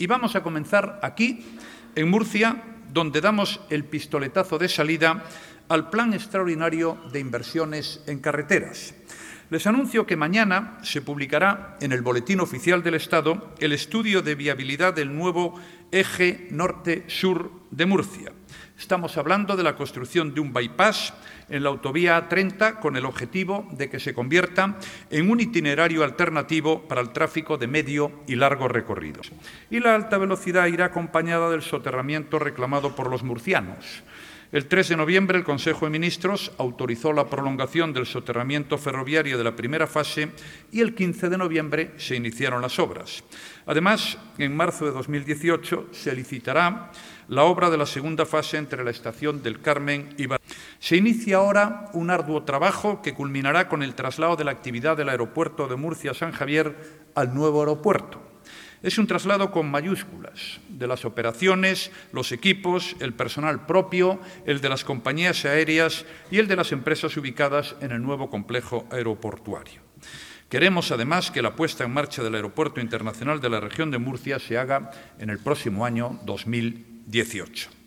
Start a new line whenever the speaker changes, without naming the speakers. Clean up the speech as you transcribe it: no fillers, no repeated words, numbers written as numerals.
Y vamos a comenzar aquí, en Murcia, donde damos el pistoletazo de salida al Plan Extraordinario de Inversiones en Carreteras. Les anuncio que mañana se publicará en el Boletín Oficial del Estado el estudio de viabilidad del nuevo eje norte-sur de Murcia. Estamos hablando de la construcción de un bypass en la autovía A30 con el objetivo de que se convierta en un itinerario alternativo para el tráfico de medio y largo recorridos. Y la alta velocidad irá acompañada del soterramiento reclamado por los murcianos. El 3 de noviembre, el Consejo de Ministros autorizó la prolongación del soterramiento ferroviario de la primera fase y el 15 de noviembre se iniciaron las obras. Además, en marzo de 2018 se licitará la obra de la segunda fase entre la estación del Carmen y Barcelona. Se inicia ahora un arduo trabajo que culminará con el traslado de la actividad del aeropuerto de Murcia-San Javier al nuevo aeropuerto. Es un traslado con mayúsculas de las operaciones, los equipos, el personal propio, el de las compañías aéreas y el de las empresas ubicadas en el nuevo complejo aeroportuario. Queremos, además, que la puesta en marcha del Aeropuerto Internacional de la región de Murcia se haga en el próximo año 2018.